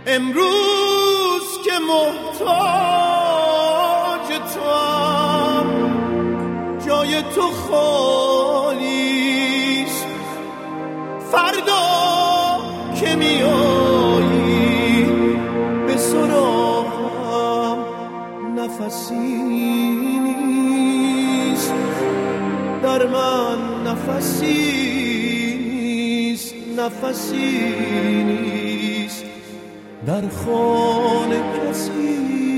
امروز که محتاج توام، جای تو خالیست. فردا که میایی به سراغم، نفسی نیست در من، نفسی نیست، نفسی نیست در خانه، کسی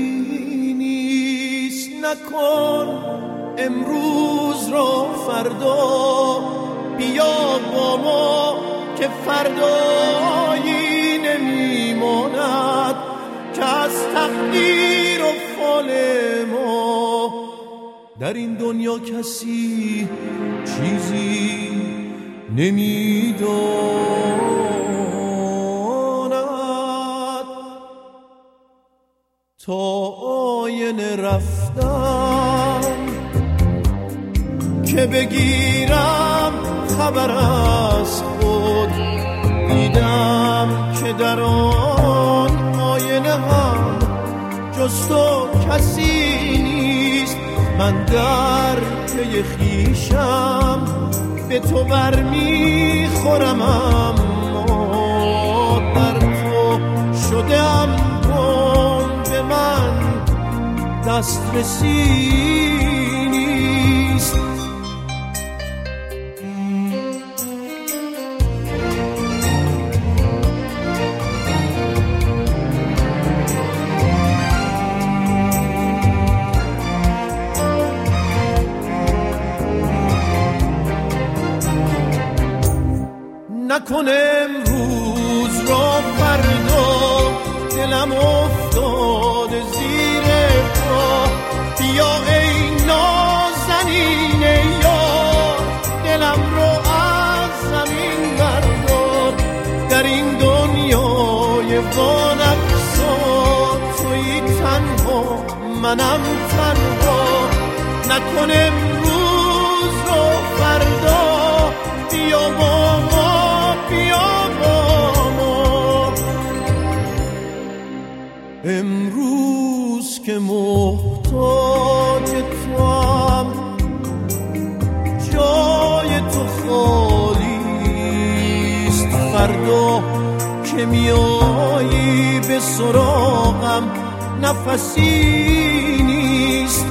نیست. نکن امروز را فردا، بیا با ما که فردایی نمیماند که از تقدیر و فال ما در این دنیا کسی چیزی نمیداند. تا آینه رفتم که بگیرم خبر از خود، دیدم که در آن آینه هم جز تو کسی نیست. من در پی خویشم به تو برمیخورم، اما در تو شدم گم، به من دسترسی نیست. نکن امروز را فردا، دلم افتاده زیر پا. بیا ای نازنین یار، دلم رو از زمین بردار. در این دنیای وانفسا تویی تنها، منم تنها. نکن امروز را فردا، بیا با ما، بیا با ما. امروز که محتاج توام، جای تو خالیست. فردا که میایی به سراغم، نفسی نیست.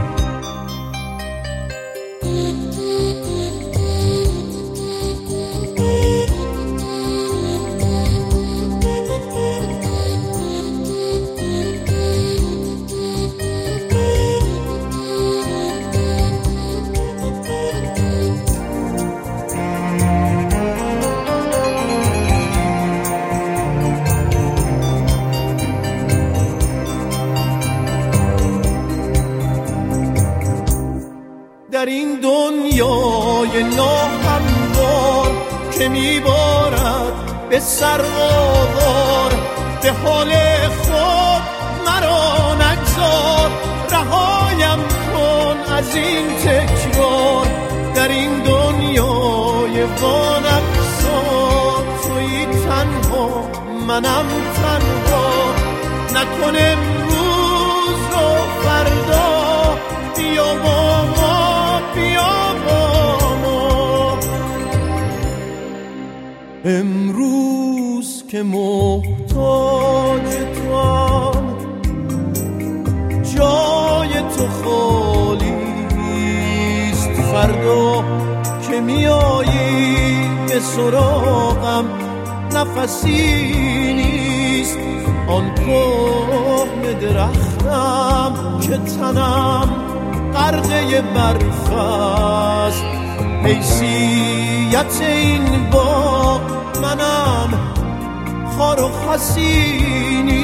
در این دنیای ناهموار که میبارد به سرآوار، به حال خود مرا نگذار. رهایم کن از این تکرار، در این دنیای وانفسا تویی تنها، منم تنها. نکن امروز رو فردا، بیا با ما، بیا با ما. امروز که محتاج توام، جای تو خالیست. فردا که میایی به سراغم، نفسی نیست. آن کهنه درختم که تنم غرقه برف است، حیثیت این باغ منم خار و خسی نیست.